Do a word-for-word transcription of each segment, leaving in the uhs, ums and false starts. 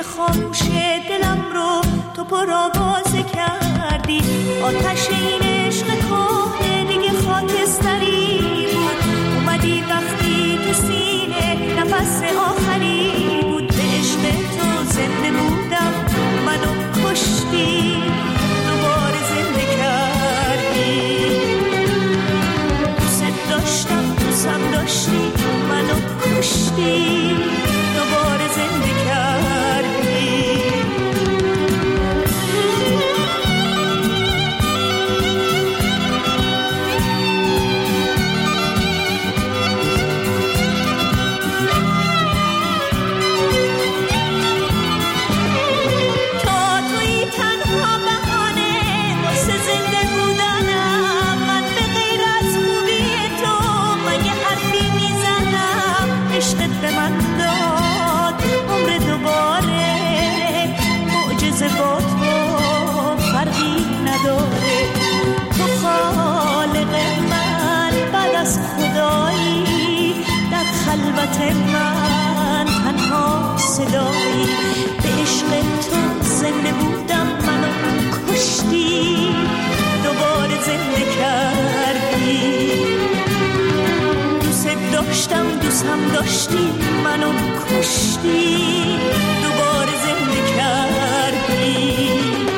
خاموش دلم رو تو پرآوازه کردی. آتش این عشق کهنه دیگه خاکستری بود. اومدی وقتی تو سینه نفس آخری بود. به عشق تو زنده بودم، منو کشتی، دوباره زنده کردی. دوست داشتم، دوستم داشتی، منو کشتی، دوباره زنده کردی. به من داد عمر دوباره، معجزه با تو فرقی نداره. تو خالق من بعد از خدایی، در خلوت من تنها صدایی. به عشق تو زنده بودم، منو کشتی، دوباره زنده کردی. داشتم، دوستم داشتی، منو کشتی، دوباره زنده کردی.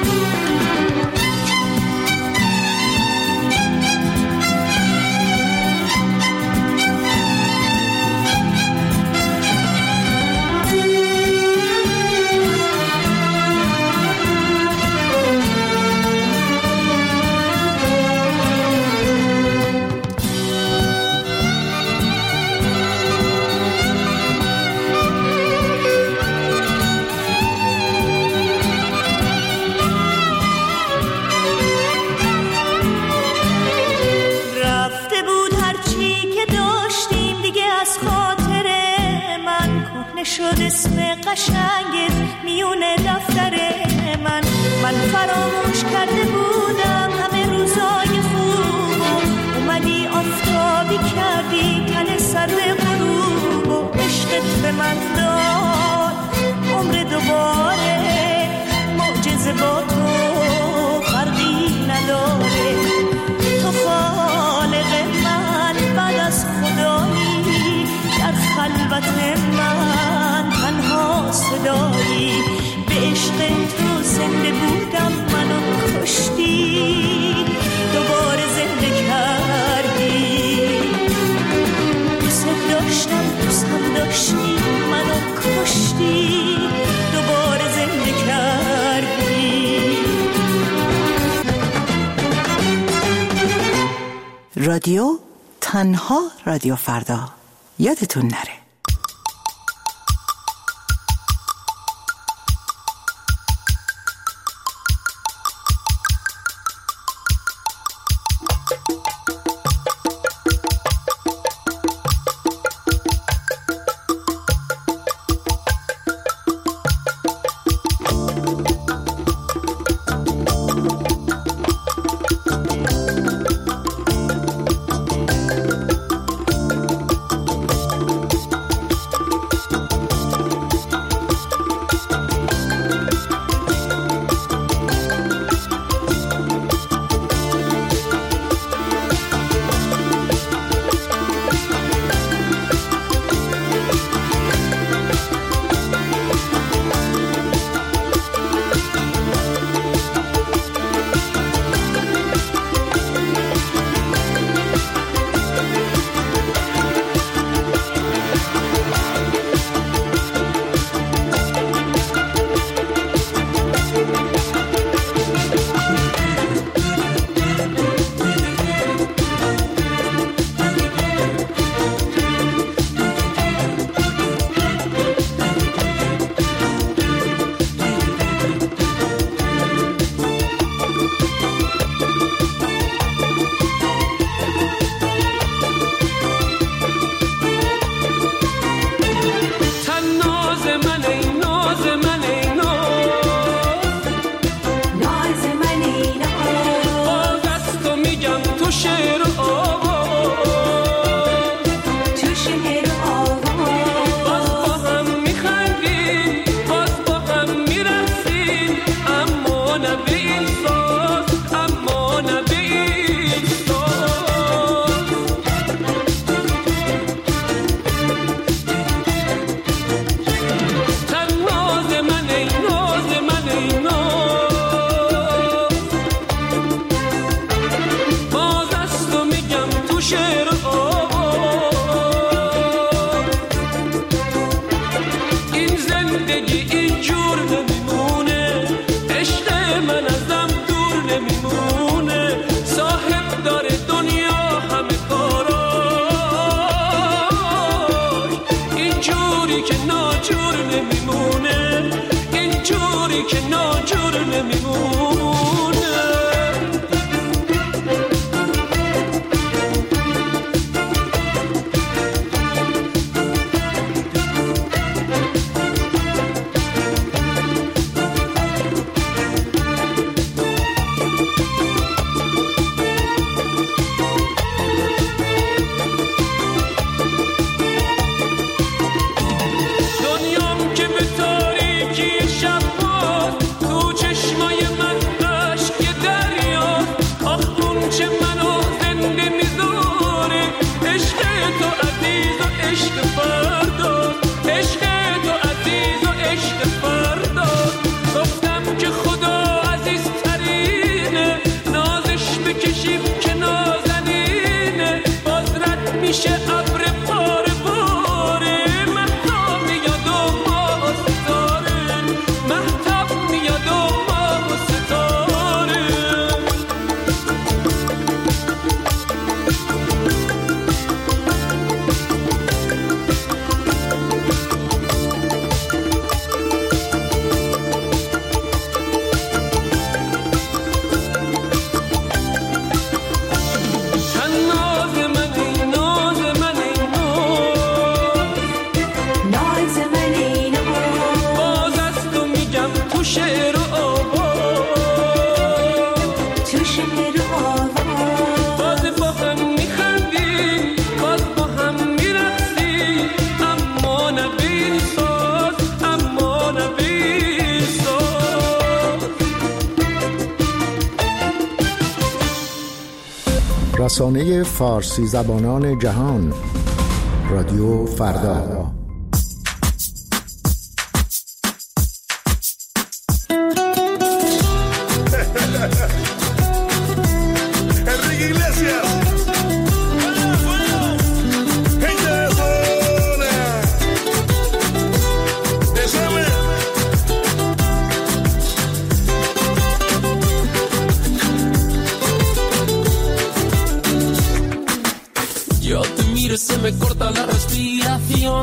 شد اسم قشنگت میونه دفتر من. من فراموش کرده بودم همه روزای خوب. اومدی آفتابی کردی تن سر غروب. و عشقت به من داد عمر دوباره، معجزه با تو فرقی نداره. تو خالق من بعد از خدایی، در خلوت من تنها صدایی. به عشق تو زنده بودم، منو کشتی، دوباره زنده کردی. دوست داشتم، دوستم داشتی، منو کشتی، دوباره زنده کردی. رادیو تنها رادیو فردا، یادتون نره. تویی که ناجور نمیمونه. رسانه فارسی زبانان جهان، رادیو فردا. Se me corta la respiración.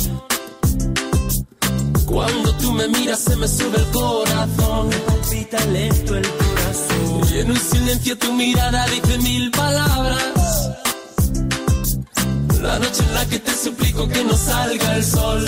Cuando tú me miras se me sube el corazón. Me palpita lento el corazón. Y en un silencio tu mirada dice mil palabras. La noche en la que te suplico que no salga el sol.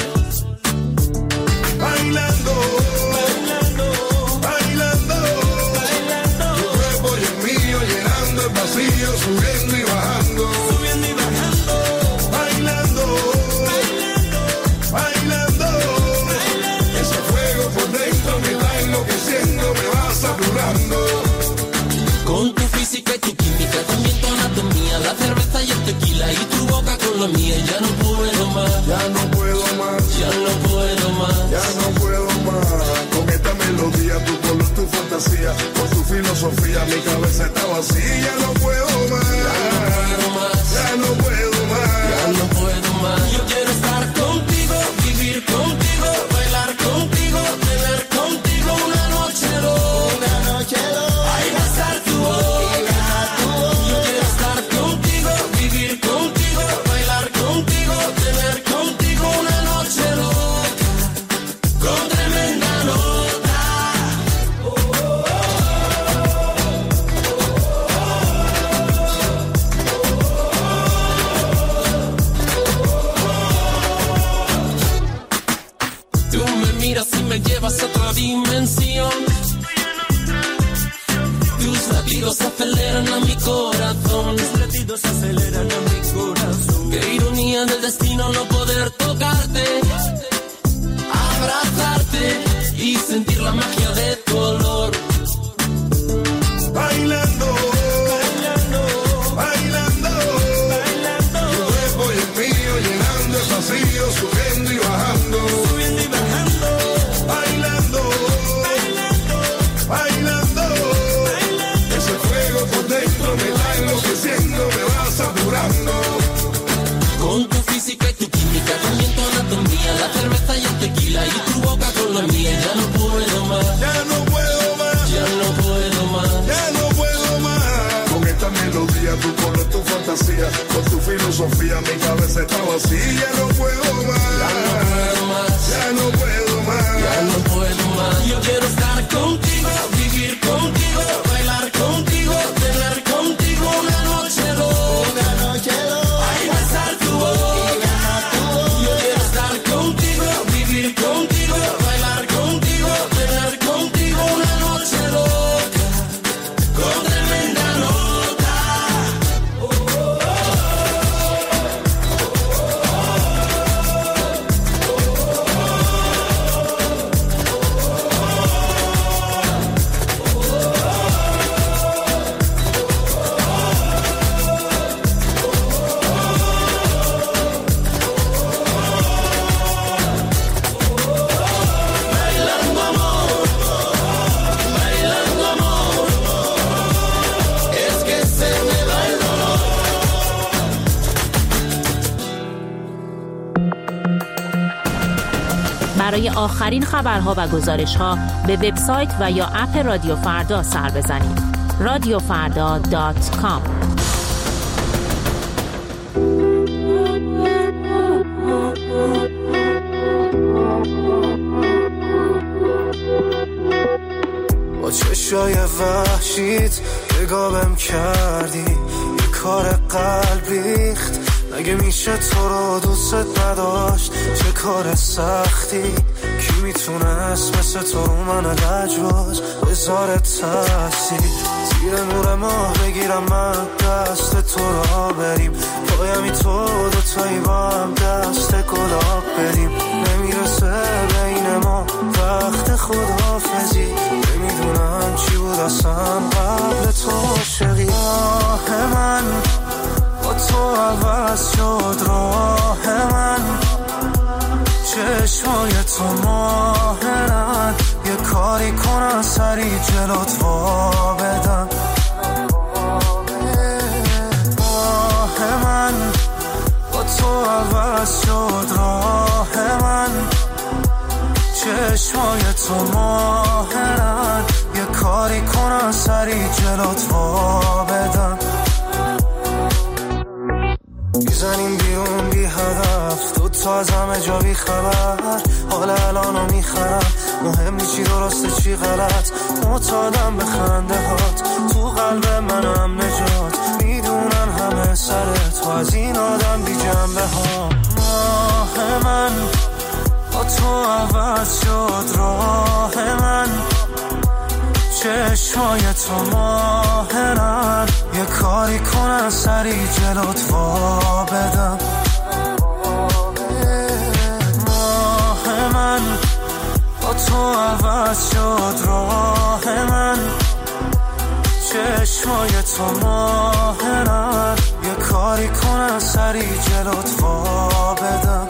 Bailando, bailando, bailando, bailando. Tu cuerpo y el mío llenando el vacío, subiendo y bajando. Subiendo y bajando. Bailando, bailando, bailando, bailando. Ese fuego por dentro me va enloqueciendo, me va saturando. Con tu física y tu química, también tu anatomía, la cerveza y el tequila y tu boca con la mía. Ya no puedo más, ya no puedo más, ya no puedo más, ya no puedo más. Con esta melodía, tu color, tu fantasía, con tu filosofía, mi cabeza está vacía. Ya no puedo más, ya no puedo más, ya no puedo más, ya no puedo más. Yo quiero estar contigo, vivir contigo, bailar contigo, tener contigo una noche loca, una noche loca. Ahí va a estar tu boca, yo quiero estar contigo, vivir contigo, bailar contigo, tener contigo una noche loca, con tremenda nota. Oh, oh, oh. Tú me miras y me llevas a otra dimensión. Tus latidos aceleran a mi corazón. Tus latidos aceleran a mi corazón. Qué ironía del destino no poder tocarte, abrazarte y sentir la magia de tu olor. Bailando, bailando, bailando, bailando. Tu cuerpo y el mío llenando el vacío, subiendo y bajando, subiendo y bajando. Bailando, bailando, bailando, bailando. Ese fuego por dentro me va enloqueciendo, me va saturando. Con tu física y tu química, también tu anatomía, la cerveza y el tequila y tu boca con la mía. Ya no puedo más, Ya no puedo más, ya no puedo más. ya no puedo más. Con esta melodía, tu color, tu fantasía, con tu filosofía, mi cabeza está vacía. Ya no puedo más, Ya no puedo más, ya no puedo más, ya no puedo más. Yo quiero estar برای آخرین خبرها و گزارش‌ها به وبسایت و یا اپ رادیو فردا سر بزنید. رادیو فردا دات کام. با چشای وحشیت نگاهم کردی، یه کار قلب ریخت. مگه میشه تو رو دوست نداشت؟ چه کار سختی. کی میتونست مثل تو رو من لجباز بذاره تاثیر؟ زیر نور ماه بگیرم من دست تو را بریم، پایمی تو دوتایی با هم دست گلاب بریم. نمیرسه بین ما وقت خداحافظی، نمیدونم چی بود اصلا قبل تو عاشقی. آه من با تو عوض شد راه من، چشمای تو ماهرن، یه کاری کنن سری جلوت وا بدن. آه من با تو عوض شد راه من، چشمای تو ماهرن، یه کاری کنن سری جلوت وا بدن. میزنیم بیرون بی هدف، دو تا از همه جا بی خبر، حال الانو میخرم، مهم نی چی درسته چی غلط، معتادم به خنده هات، تو قلب منم نجات، میدونن همه سرت و از این آدم بی جنبه ها. ماه من با تو عوض شد راه من، چشمای تو ماهرن، یه کاری کنن سری جلوت وا بدم. ماه من با تو عوض شد راه من، چشمای تو ماهرن، یه کاری کنن سری جلوت وا بدم.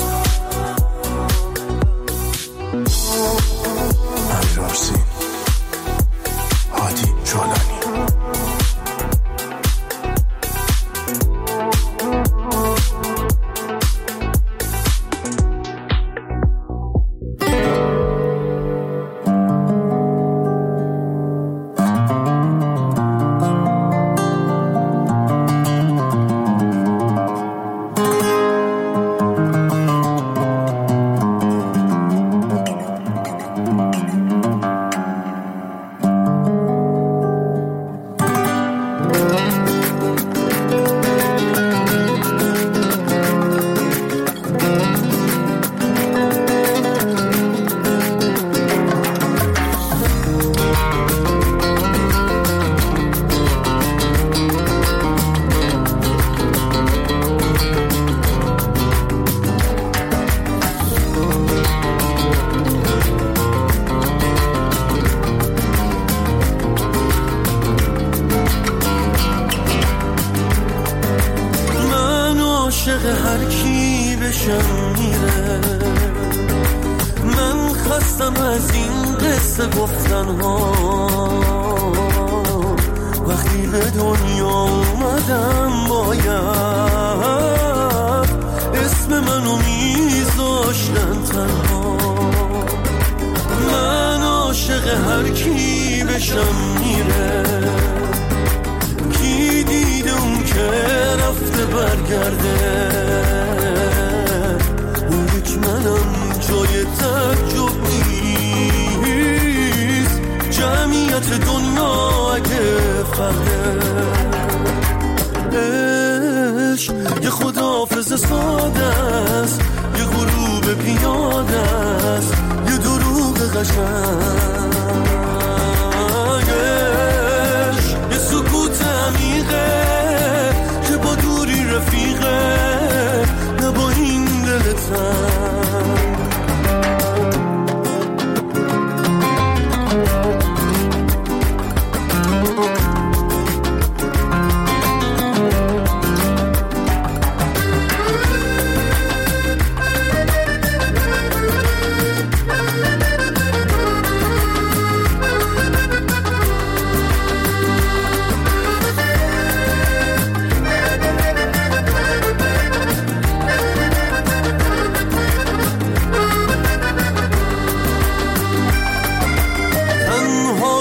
امیرارسین هادی جولانی. هر کی بشم میره، من خستم از این قصه گفتن ها. وقتی به دنیا اومدم باید اسم منو میذاشتن تنها. من عاشق هر کی بشم میره، کی دیده اون که رفته برگرده. اون یک منم جای تعجب نیست، جمعیت دنیا اگه فرده. عشق یه خداحافظ ساده است، یه غروب پیاده است، یه دروغ قشنگ. یه سکوت عمیقه که با دوری رفیقه، نه با این دل تنگ.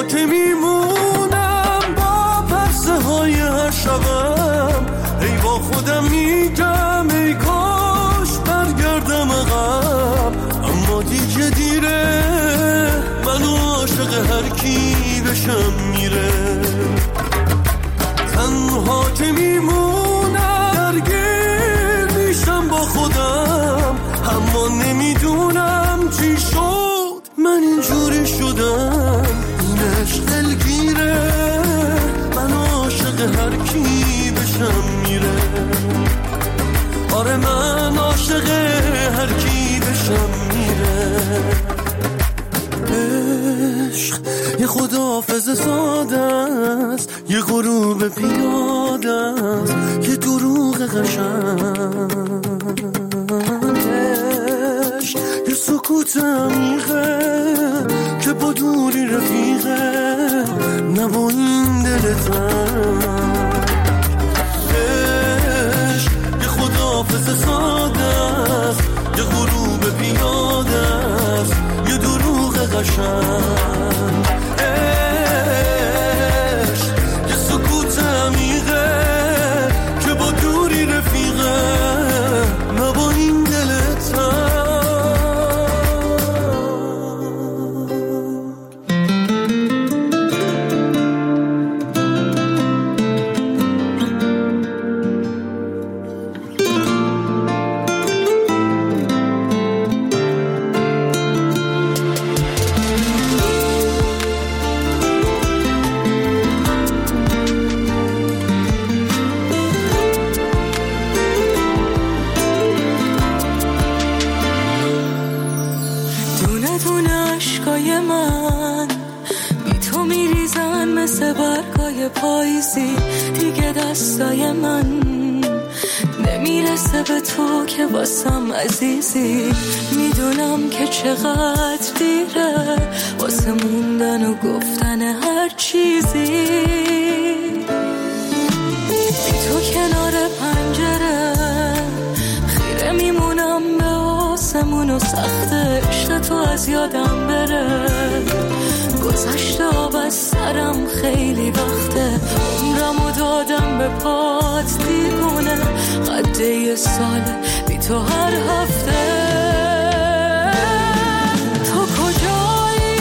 تنهات میمونم با پرسه های هر شبم، ای با خودم میگم ای کاش برگردم عقب، اما دیگه دیره، من عاشق هر کی بشم میره. تنهات میمونم درگیر میشم با خودم، اما نمیدونم چی شد من اینجوری شدم. این عشق دلگیره، من عاشق هر کی بشم میره. آره من عاشق هر کی بشم میره. عشق یه خداحافظ ساده است، یه غروب پیاده است، یه دروغ قشنگ. عشق یه سکوت عمیقه که با دوری رفیقه، نه با این دل تنگ. عشق یه خداحافظ ساده است، یه غروب پیاده است، یه دروغ قشنگ. عشق یه سکوت عمیقه که با دوری رفیقه، نه با این دل تنگ. پاییزی دیگه دستای من نمیرسه به تو که واسم عزیزی. میدونم که چقدر دیره واسه موندن و گفتن هر چیزی. بی تو کنار پنجره خیره میمونم به آسمون و سخت عشق تو از یادم بره. گذشته آب از سرم خیلی وقته، عمرمو دادم به پات دیوونه. قد یه ساله بی تو هر هفته. تو کجایی؟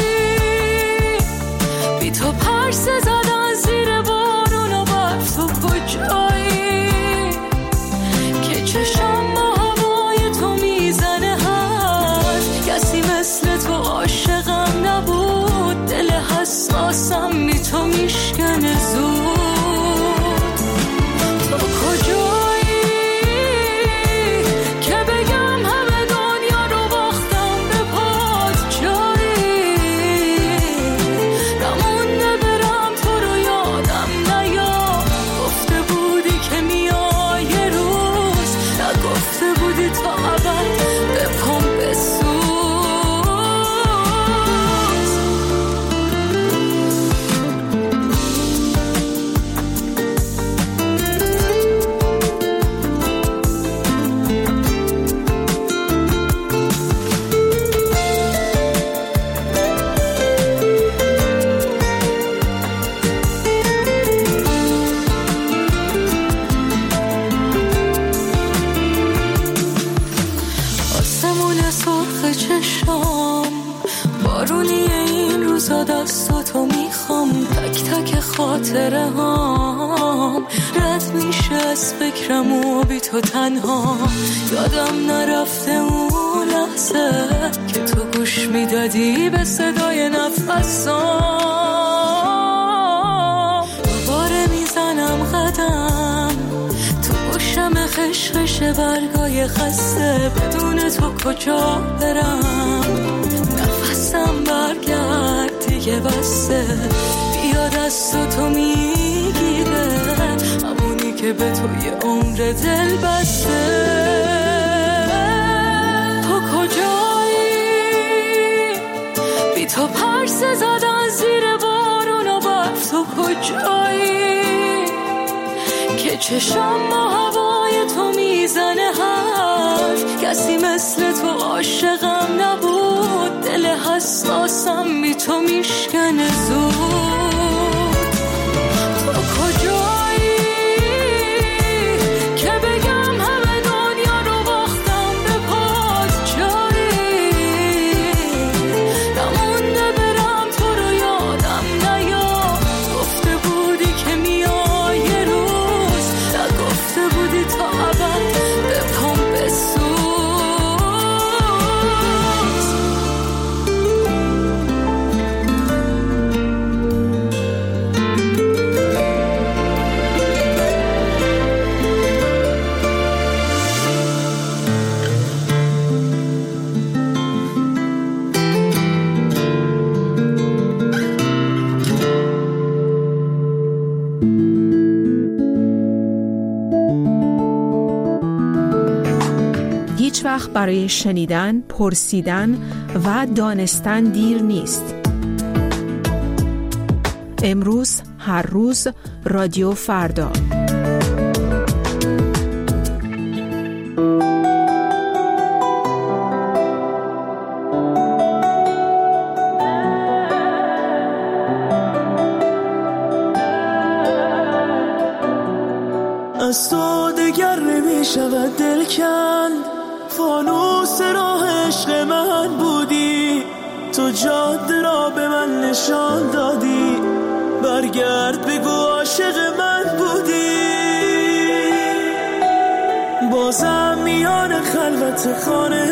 بی تو پرسه زدن زیر بارون و برف. تو کجایی که چشم با هوای تو میزنه هست؟ کسی مثل تو عاشقم نبود، دل حساسم می تو میشکنه زود. تو کجایی که بگم همه دنیا رو باختم به پات؟ جایی نمونده برم تو رو یادم نیاد. گفته بودی که میای یه روز، نگفته بودی تا ابد به پام بسوز. دستاتو میخوام، تک تک خاطره هام رد میشه از فکرم و بی تو تنها. یادم نرفته اون لحظه که تو گوش میدادی به صدای نفسام. دوباره میزنم قدم تو گوشم خشخش برگای خسته، بدون تو کجا برم؟ نفسم برگرد دیگه بسته، بیا دست تو میگیره، همونی که به تو یه عمر دل بسته. تو کجایی؟ بی تو پرسه زدن زیر بارون و برف. تو کجایی که چشم با هوای تو میزنه حرف؟ کسی مثل تو عاشقم نبود، دل حساسم بی تو میشکنه زود. تو کجایی که بگم همه دنیا رو باختم به پات جایی؟ نمونده برم تو رو یادم نیاد. گفته بودی که میای یه روز، نگفته بودی تا ابد به پام بسوز. هیچ وقت برای شنیدن، پرسیدن و دانستن دیر نیست. امروز، هر روز، رادیو فردا. از تو دگر نمیشود دل کند، فانوس راه عشق من بودی، تو جاده را به من نشان دادی، برگرد بگو عاشق من بودی. بازم میان خلوت خانه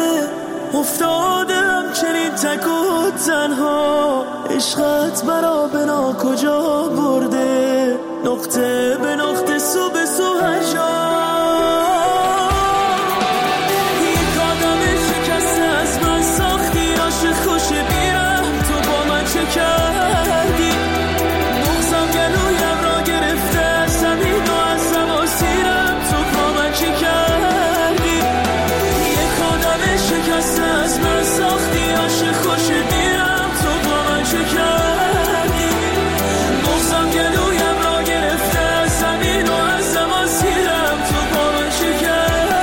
افتادم چنین تک و تنها، عشقت برا بنا کجا برده، نقطه به نقطه سو به سو هر جا. خوش بیرم تو با من چه کردی، مغزم گلویم را گرفته، زمین و ازم آسیرم تو با من چه کردی. یک آدم شکسته از من ساختی، عاشق خوش بیرم تو با من چه کردی، مغزم گلویم را گرفته، زمین و ازم آسیرم تو با من چه کردی.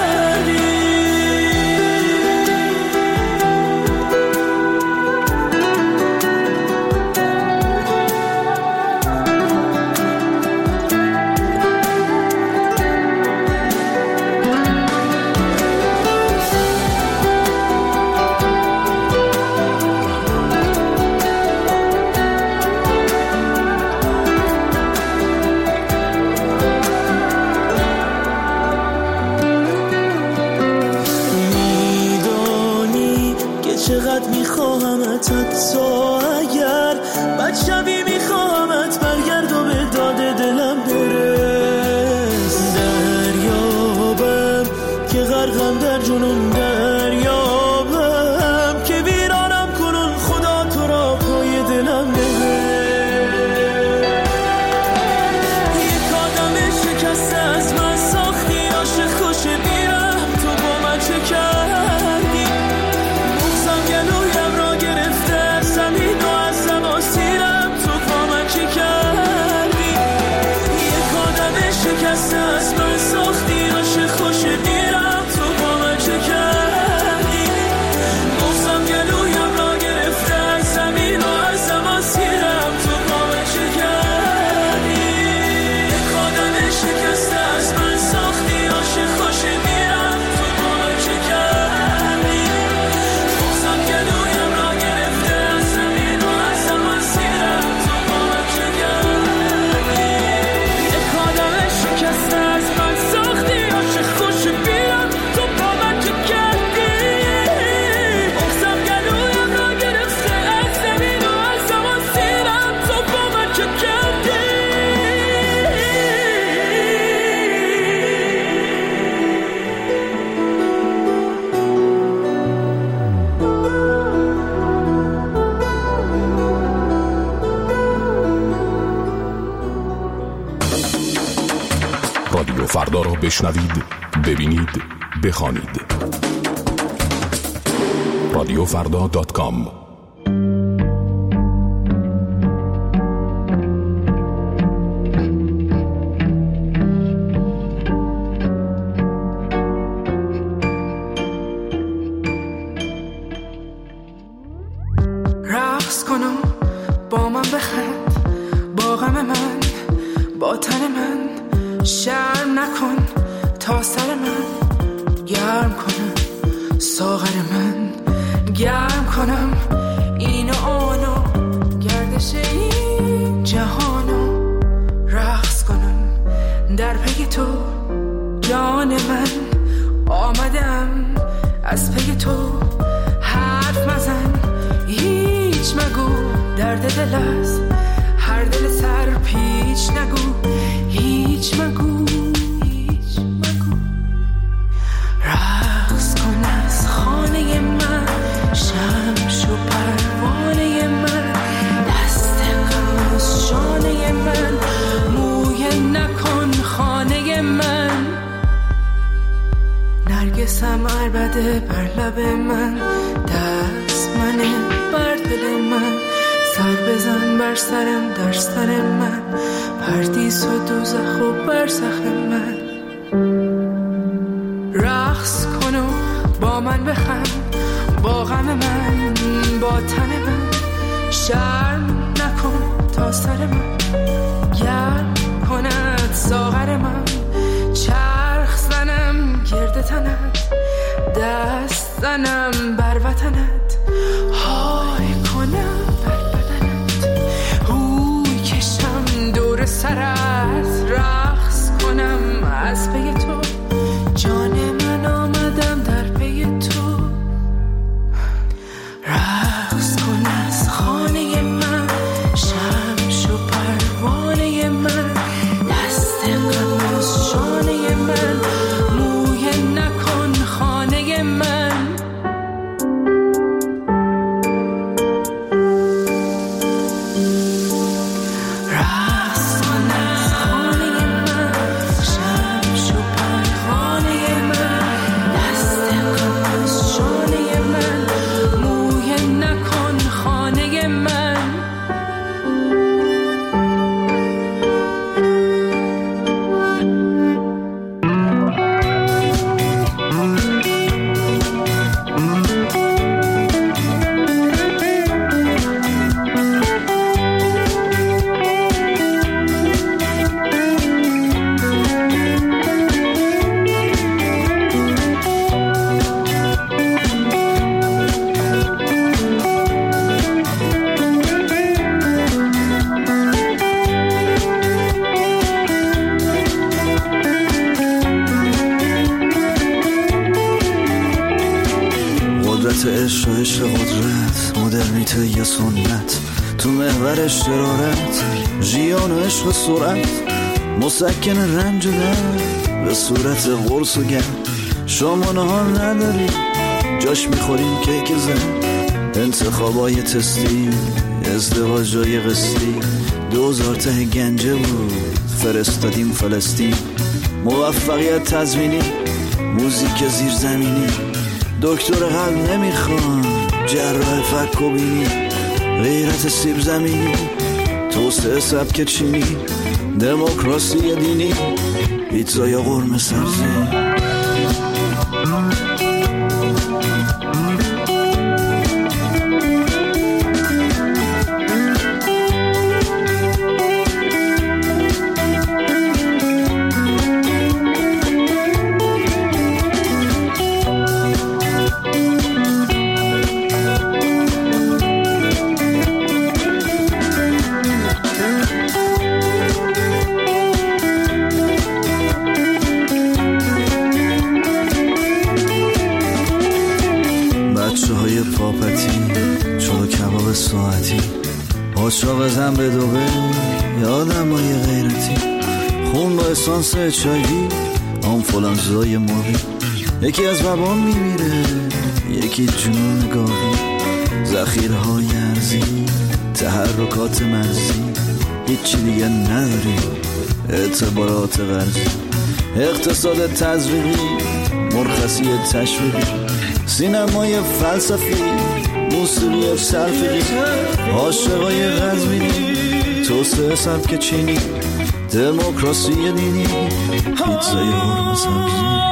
چقدر میخواهمت، حتی اگر بد شبی میخواهمت، برگرد و به داد دلم برس. دریابم که غرقم در جنون، دریابم که ویرانم کنون، خدا تو را پای دلم نهه. یک آدم شکسته از من ساختی، عاشق خوش بیرم تو با من چه کردی، گلویم را گرفته، زمین و ازم آسیرم تو با من چه کردی. یک آدم شکسته از من ساختی، عاشق خوش بیرم تو با من چه کردی، مغزم گلویم را گرفته، زمین و ازم آسیرم تو با من چه کردی. یک آدم شکسته از من ساختی، عاشق خوش بیرم تو با من چه کردی، گلویم را گرفته، زمین و ازم آسیرم تو با من چه کردی. یک آدم شکسته از من ساختی، عاشق خوش بیرم تو با من چه کردی، مغزم گلویم را گرفته، زمین و ازم آسیرم تو با من چه کردی. رادیو فردا را بشنوید، ببینید، بخوانید. رادیو فردا دات کام. رقص کنم غم من با تن من، شرم نکن تا سر من گرم کنم، ساغر من گرم کنم، این و آنو گردش این جهانو رقص کنم در پی تو. جان من آمدم از پی تو، حرف مزن هیچ مگو، درد دل است هر دل سر پیچ نگو، هیچ مگو هیچ مگو. رقص کن از خانه من، شمش و پروانه من، دست غم از شانه من، موی نکن خانه من. نرگسم عربده بر لب من، دست منه بر دل من، سر بزن بر سرم در سر من، پردیس و دوزخ و برزخ من. رقص کن و با من بخند، با غم من با تن من، شرم نکن تا سر من گرم کند ساغر من. چرخ زنم گرد تنت، دست زنم بر وطنت، های کنم بر بدنت، هوی کشم دور سرت، رقص کنم از پی تو. جان من آمدم در پی تو. رقص کن از خانه من، شمش و پروانه من، دست غم از شانه من، موی نکن خانه من. عشق و عشق قدرت، مدرنیته یا سنت، تو محور اشترارت، ژیان و عشق و سرعت، مسکن رنج و درد به صورت قرص و گرد. شما نهار نداری جاش میخوریم کیک زن، انتخابای تستی، ازدواج جای قسطی، دوزار ته گنجه بود فرستادیم فلسطین. موفقیت تضمینی، موزیک زیرزمینی، دکتر قلب نمیخوان جراح فک و بینی، غیرت سیب زمینی، توسعه سبک چینی، دموکراسی دینی، پیتزا یا قرمه سبزی. آشاق زن به دوبه یادم های غیرتی، خون با اسانس چایوی آنفولانزای موری، یکی از بابام میمیره یکی جنون گاوی، ذخیره های ارزی، تحرکات مرزی، هیچی دیگه نداری، اعتبارات ورزی، اقتصاد تزریقی، مرخصی تشویقی، سینمای فلسفی، موسیقی سلفی، عاشقای غزمینی، توسعه سبک چینی، دموکراسی دینی، پیتزای قرمه سبزی.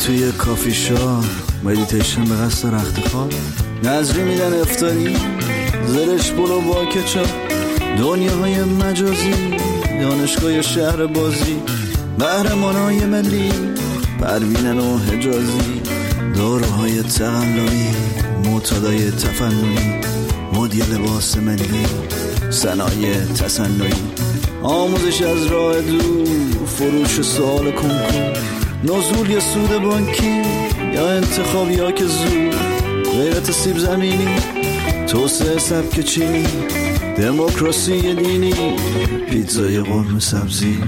توی کافی شاپ مدیتیشن به قصد رخت خواب، نظری میدن افطاری، زرش بلو با کچاپ، دنیاهای مجازی، دانشگاه شهر بازی، قهرمانای ملی، پروینن و حجازی، داروهای تقلبی، معتادای تفننی، مدیر لباس ملی، صنایع تصنعی، آموزش از راه دور، فروش سوال کنکور، نزول یا سود بانکی یا انتخاب یا که زود، غیرت سیب زمینی، توسعه سبک چینی، دموکراسی دینی، پیتزای قرمه سبزی.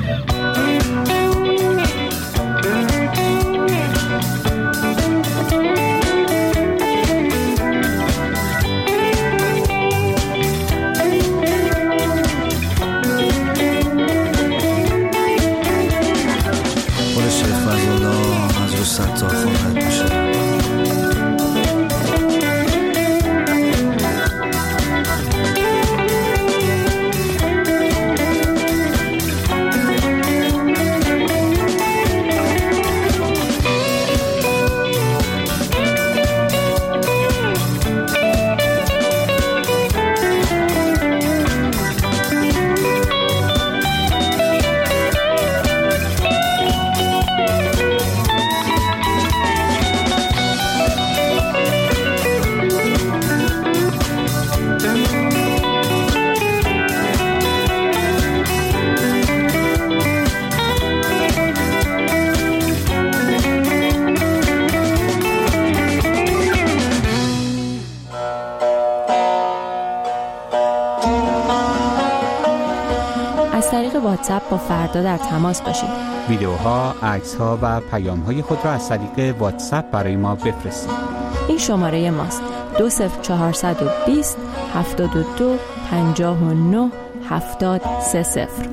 از طریق واتساپ با فردا در تماس باشید. ویدیوها، عکس‌ها و پیام‌های خود را از طریق واتساپ برای ما بفرستید. این شماره ماست: دو صفر چهارصد و بیست هفتاد و دو پنجاه و نه هفتاد سه صفر.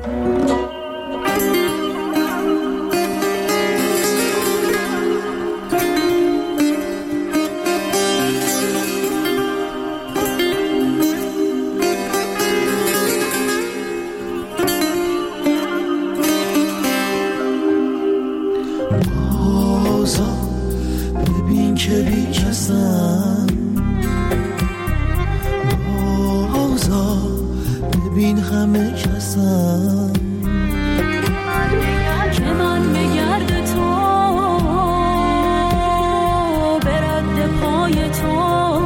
ببین که بی کسم، بازا ببین همه کسم، که من بگرد تو برد پای تو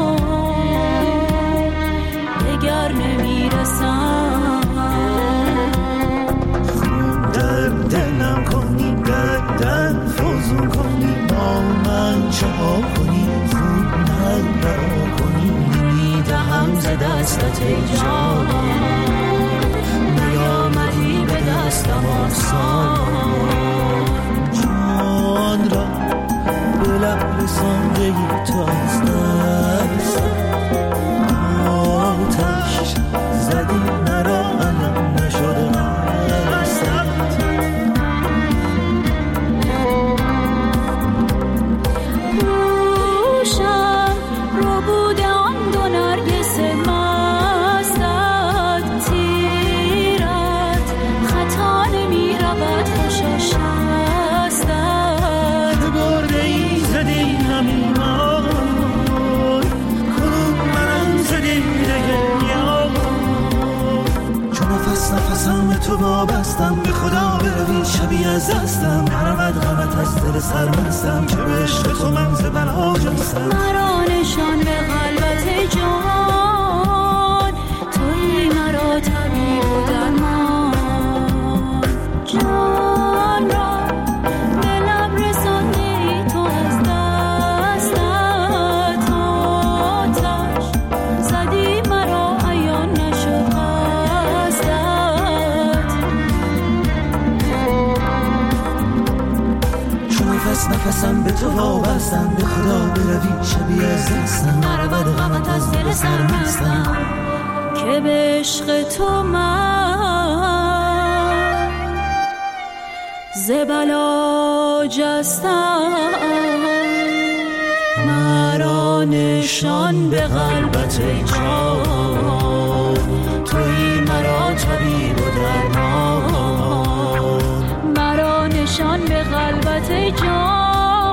دگر نمیرسم، خون در دلم کنی گردن فوزون کنی با من چه ها کنی زود نگرا کنی نمیدهم ز دستت ای جان نیامدی به دستم آسان جان را به لب رساندگی تو از دست آتش زدی مرا علم نشده تو وابستم به خدا بروی شبیه از دستم نرود غمت از دل سرمستم که به عشق تو من ز بلا جستم مرا نشان به قلبت جان تویی مرا طبیب و درمان جان را به لب رساندی تو از دستت آتش زدی مرا عیان نشد نفس نفسم به تو وابستم به خدا بروی شبیه از دستم نرود غمت از دل سرمستم که به عشق تو من ز بلا جستم مرا نشان به قلبت ای جان تویی مرا طبیب و درمان مرا نشان به قلبت ای جان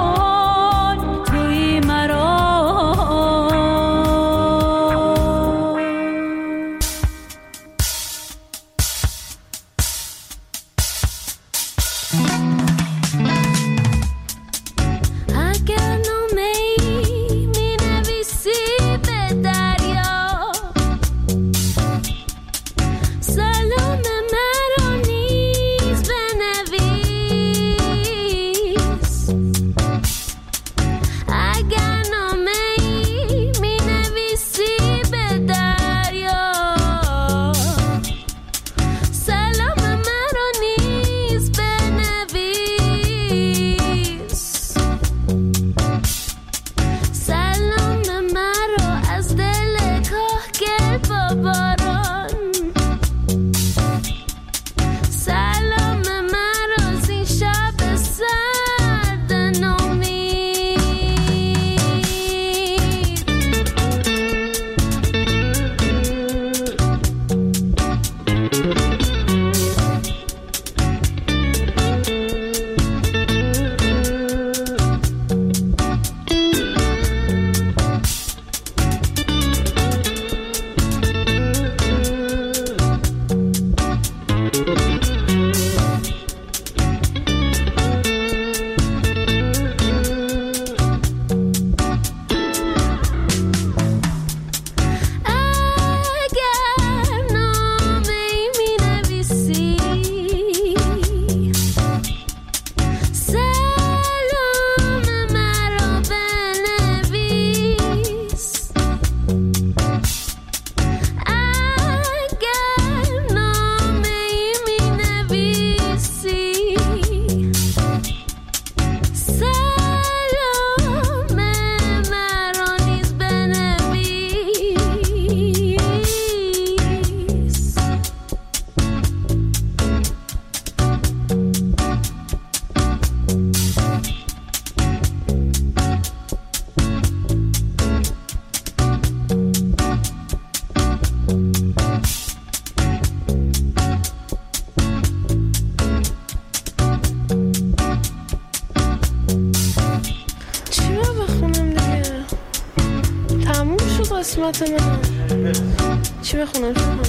قسمت من چی بخونم شما؟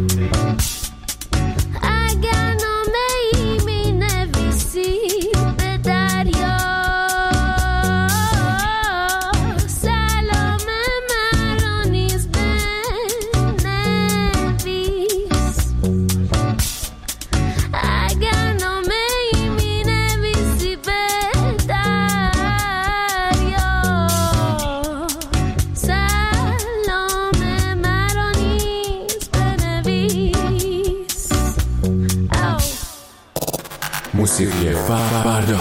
اگر نامه ای می نویسی به دریا سلام مرا نیز بنویس. اگر نامه ای می نویسی به دریا سلام مرا نیز بنویس. موسیقی فردا.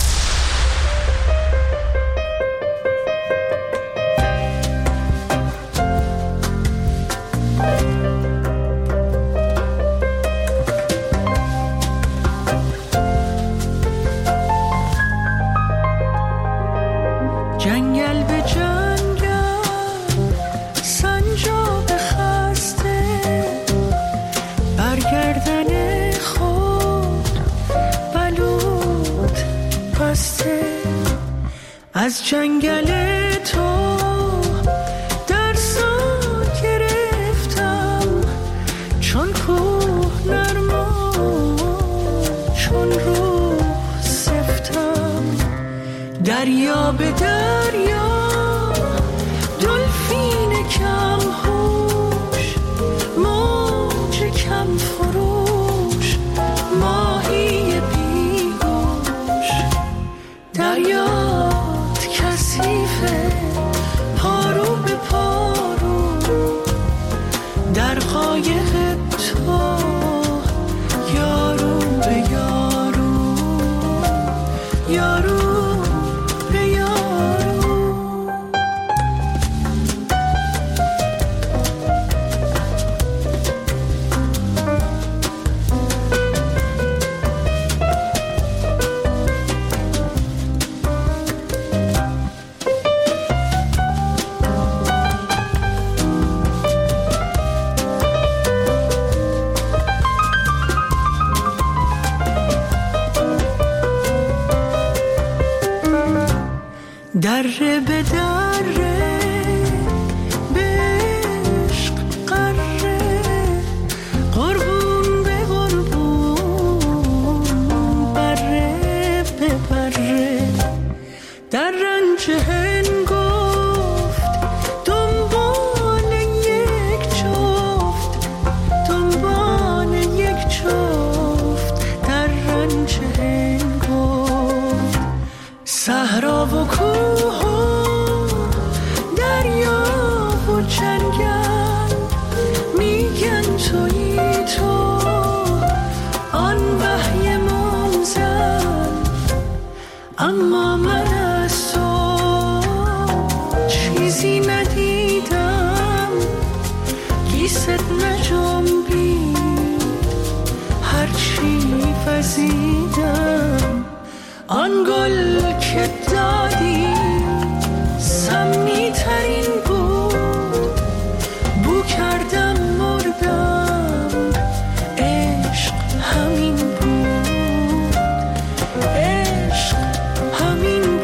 جنگل به جنگل سنجاب خسته برگردن خود بلود بسته. از جنگل تو درسا گرفتم چون کوه نرما چون روح سفتم. دریا به دریا دلفین کم هوش موج کم فروش ماهی بیگوش. دریات کثیفه پارو به پارو در قایق تو یارو به یارو یارو دره به دره به عشق قره قربون به قربون بره به بره. در رنج هنگفت دنبال یک جفت دنبال یک جفت در رنج هنگفت. صحرا و کوه و دریا و جنگل میگن تویی تو آن وحی منزل. اما من از تو چیزی ندیدم گیست نجنبید هرچی وزیدم. آن گل که دادی سمی ترین بود بو کردم مردم عشق همین بود عشق همین بود.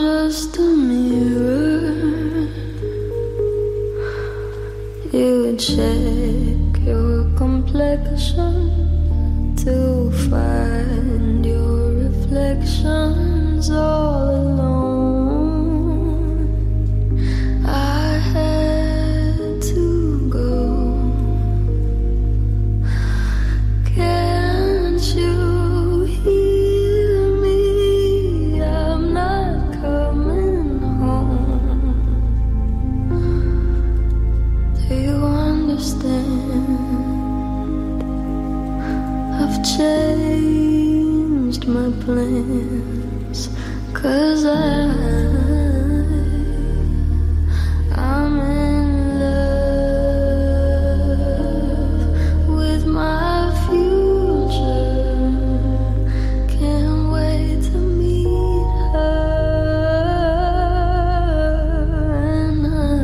just a mirror. You check your complexion to find your reflections all alone. I had to go. Can't you hear me? I'm not coming home. Do you understand? I've changed my plans, 'cause I, I'm in love with my future. Can't wait to meet her, and I,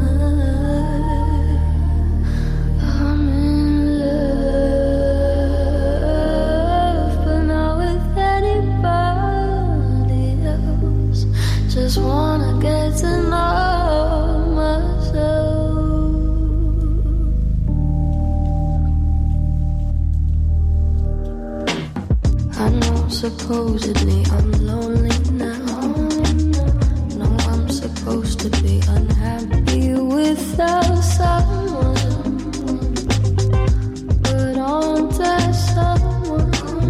I'm in love, but not with anybody else. Just wanna get to know myself. I know supposedly I'm lonely now. No, I'm supposed to be unhappy without someone, but aren't I someone?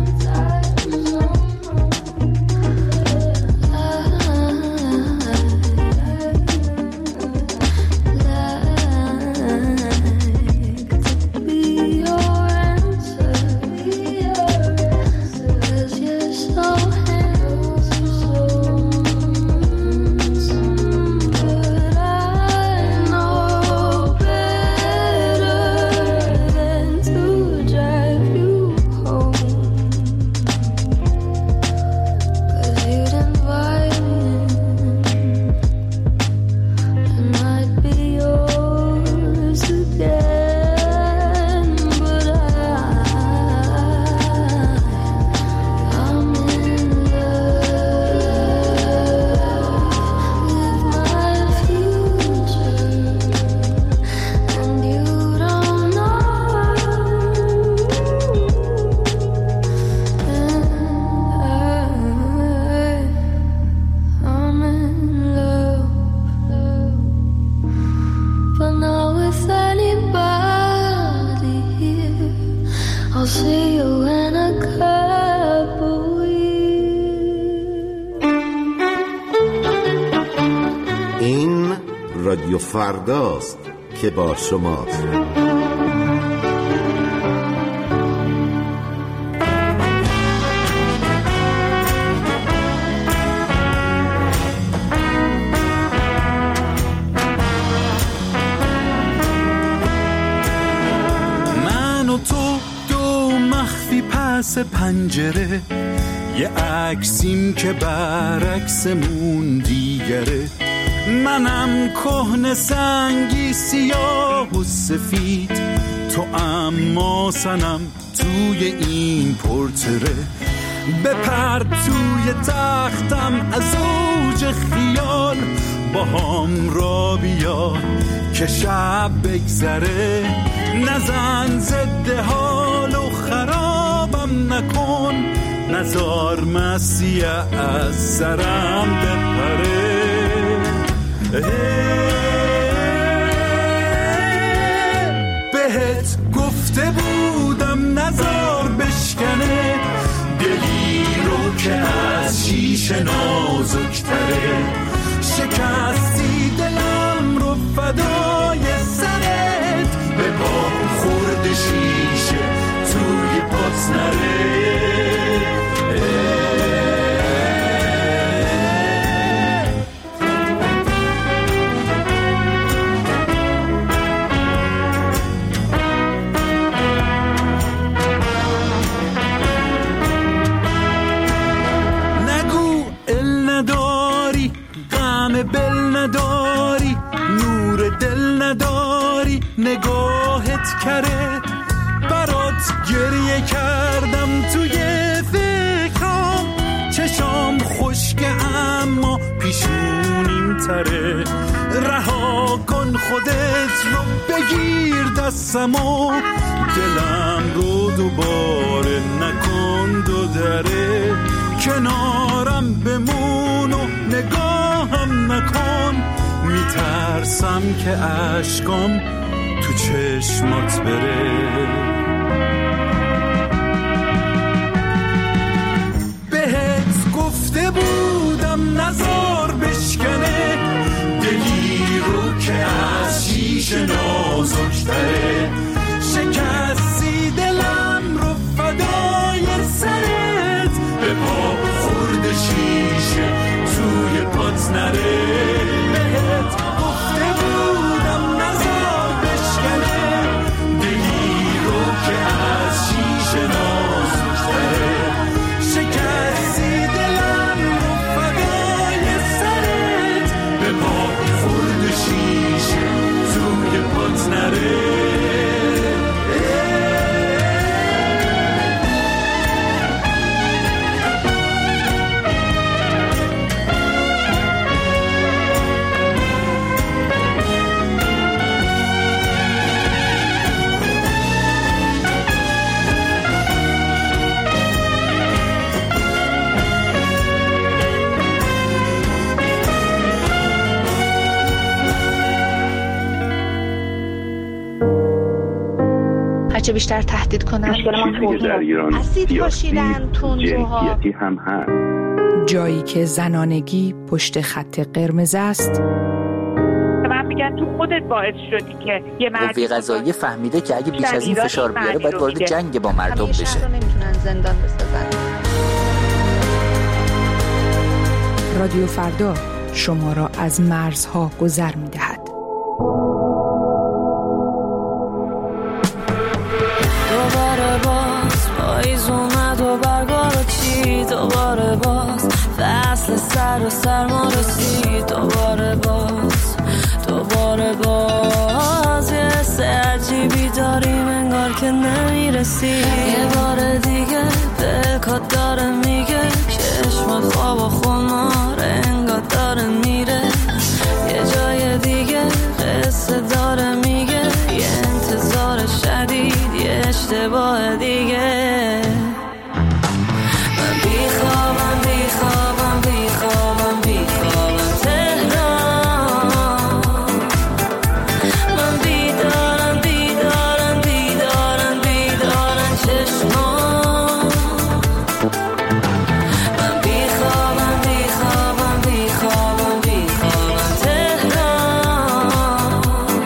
I'll see you in a couple weeks. این رادیو فرداست که با شماست. پس پنجره یه عکسیم که برعکسمون دیگره. منم کهنه سنگی سیاه و سفید، تو اما سنم توی این پورتره. بپر توی تختم از اوج خیال، با هم را بیا که شب بگذره. نزن ضد حال و خرابم نکن، نزار مسیح از سرم بپره. بهت گفته بودم نزار بشکنه، دلی رو که از شیشه نازکتره. شکستی دلم رو فدای سرت، به با خورد شیشه توی پاس نره. نگو ال نداری، غم بل نداری، نور دل نداری، نگاهت کره. برات گریه کردم توی فکرام، چشام خشک اما ما پیشونیم تره. رها کن خودت رو بگیر دستمو، دلم رو دوباره نکن دو دره. کنارم بمون و نگاهم نکن، میترسم که اشکام تو چشمات بره. بهت گفته بودم نزار بشکنه، دلی رو که از شیشه نازکتره. شکستی دلم رو فدای سرت، به پا خورد شیشه توی پات نره. بهت گفته بودم نزار بشکنه، دلی رو که از شیشه نازکتره. شکستی دلم رو فدای سرت، به پا خورد شیشه توی پات نره. چه بیشتر تهدید کنن در ایران اسید پاشیدن تندروها، جنسیتی هم هست. جایی که زنانگی پشت خط قرمز است. من میگن تو خودت باعث شدی که یه مرد قوه قضاییه فهمیده که اگه بیش از این فشار بیاره باید وارد جنگ با مردم بشه. همیشه نمیتونن زندان بسازن. رادیو فردا شما را از مرزها گذر میدهد. دوباره باز پاییز اومد و برگا رو چید، دوباره باز فصل سر و سرما رسید، دوباره باز دوباره باز یه حس عجیبی داریم انگار که نمیرسی. یه بار دیگه دلکات داره میگه چشمات خواب و خمار انگار داره میره. یه جای دیگه قصه داره میگه یه انتظار شدید یه اشتباه دیگه. من بیخوابم بیخوابم بیخوابم بیخوابم تهران. من بیدارم بیدارم بیدارم بیدارم چشمان. من بیخوابم بیخوابم بیخوابم بیخوابم تهران.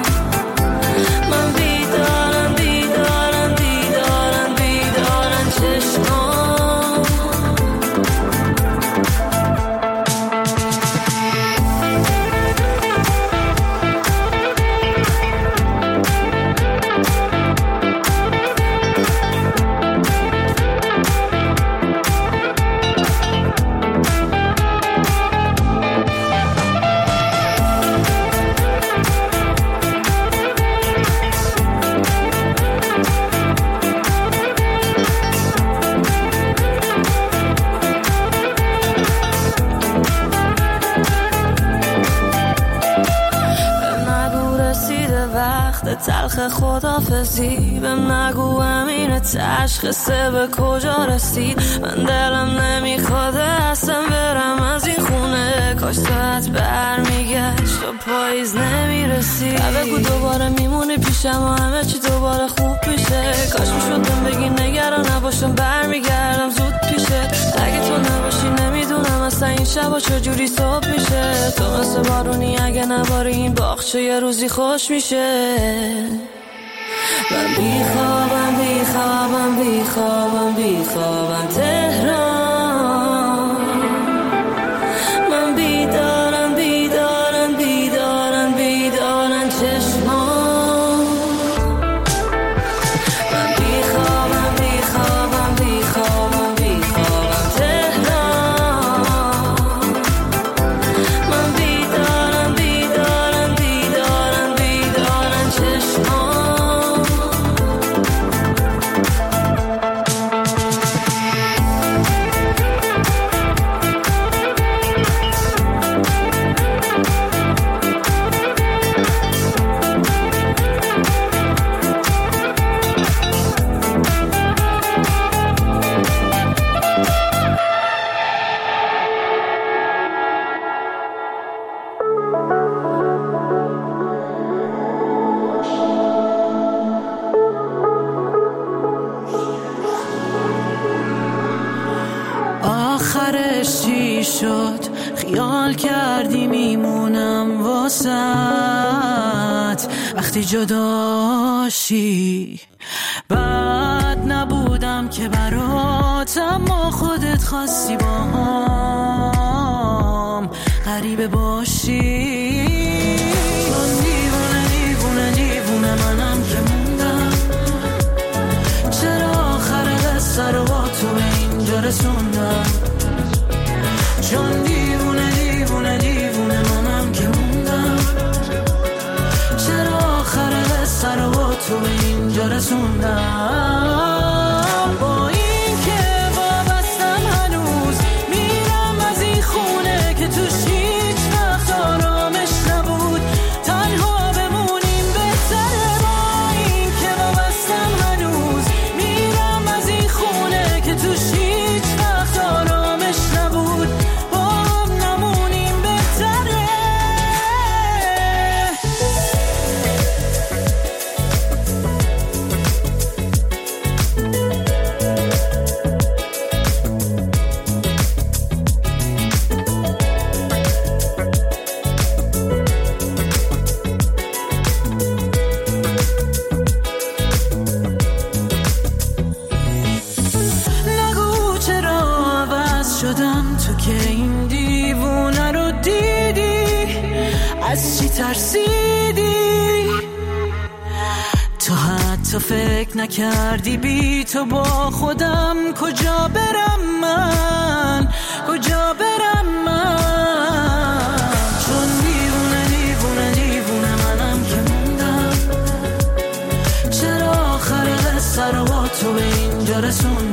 من بیدارم بیدارم بیدارم بیدارم چشمان. تلخ خدافزی بهم نگو امین تشخیصه به کجا رسید. من دلم نمیخواد اصلا برم از این خونه، کاش ساعت برمیگشت و پاییز نمیرسی. بگو دوباره میمونی پیشم و همه چی دوباره خوب میشه. کاش میشدم بگی نگران نباشم برمیگردم زود پیشه. اگه تو نباشی نمیدونم اصلا این شبا چجوری صبح میشه. تو مثل بارونی اگه نباری این باغچه یه روزی خوش میشه. من بیخوابم بیخوابم بیخوابم بیخوابم تهران. من بیدارم بیدارم بیدارم بیدارم چشمان. من بیخوابم بیخوابم بیخوابم بیخوابم تهران. من بیدارم بیدارم بیدارم بیدارم چشمان. شد خیال کردی میمونم واسط وقتی جداشی بد نبودم که برات اما خودت خواستی با هم غریبه باشی چون دیوونه دیوونه دیوونه منم که موندم چرا آخر قصه رو با تو به اینجا رسوندم چون دیوونه دیوونه دیوونه منم که موندم چرا آخر قصه رو با تو به اینجا رسوندم با این که وابستم هنوز میرم از این خونه که توش هیچ وقت آرامش نبود تنها بمونیم بهتره با این که وابستم هنوز میرم از این خونه که توش هیچ وقت آرامش نبود با هم نمونیم بهتره نگو چرا عوض شدم تو که این دیوونه رو دیدی از چی ترسیدی تو حتی فکر نکردی بی تو با خودم کجا برم من کجا برم من چون دیوونه دیوونه دیوونه منم که موندم چرا آخر قصه رو با تو به اینجا رسوندم